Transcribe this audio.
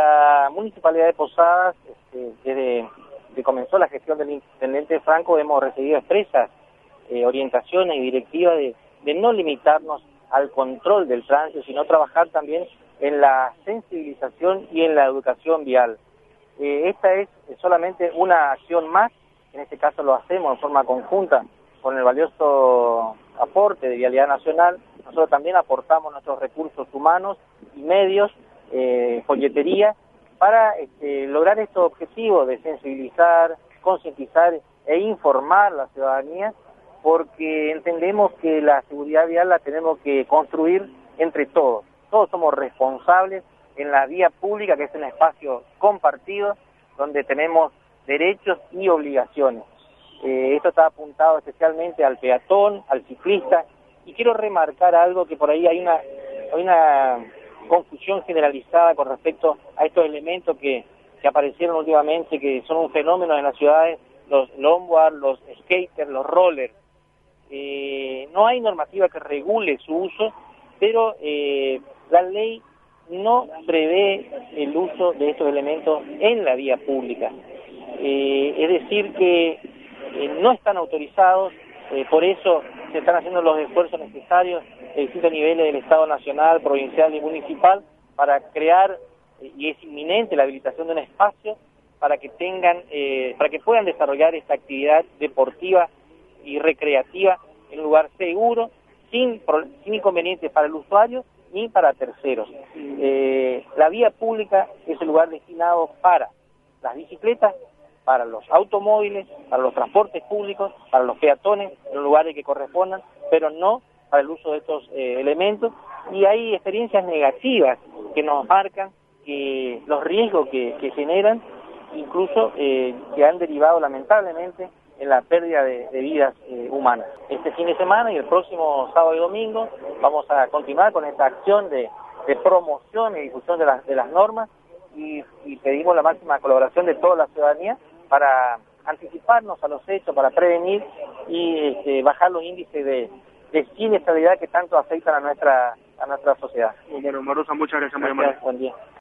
La Municipalidad de Posadas, desde que comenzó la gestión del intendente Franco, hemos recibido expresas orientaciones y directivas de no limitarnos al control del tránsito, sino trabajar también en la sensibilización y en la educación vial. Esta es solamente una acción más, en este caso lo hacemos en forma conjunta con el valioso aporte de Vialidad Nacional. Nosotros también aportamos nuestros recursos humanos y medios, folletería, para lograr estos objetivos de sensibilizar, concientizar e informar a la ciudadanía, porque entendemos que la seguridad vial la tenemos que construir entre todos. Todos somos responsables en la vía pública, que es un espacio compartido, donde tenemos derechos y obligaciones. Esto está apuntado especialmente al peatón, al ciclista, y quiero remarcar algo que por ahí hay una confusión generalizada con respecto a estos elementos que aparecieron últimamente, que son un fenómeno en las ciudades, los longboard, los skaters, los rollers. No hay normativa que regule su uso, pero la ley no prevé el uso de estos elementos en la vía pública. Es decir que no están autorizados, por eso se están haciendo los esfuerzos necesarios en distintos niveles del Estado nacional, provincial y municipal para crear, y es inminente la habilitación de un espacio para que puedan desarrollar esta actividad deportiva y recreativa en un lugar seguro, sin inconvenientes para el usuario ni para terceros. La vía pública es el lugar destinado para las bicicletas, para los automóviles, para los transportes públicos, para los peatones, en los lugares que correspondan, pero no para el uso de estos elementos. Y hay experiencias negativas que nos marcan que los riesgos que generan, incluso que han derivado lamentablemente en la pérdida de vidas humanas. Este fin de semana y el próximo sábado y domingo vamos a continuar con esta acción de promoción y difusión de las normas, y pedimos la máxima colaboración de toda la ciudadanía para anticiparnos a los hechos, para prevenir y bajar los índices de siniestralidad que tanto afectan a nuestra sociedad. Bueno, Marusa, muchas gracias. Muy amable. Buen día.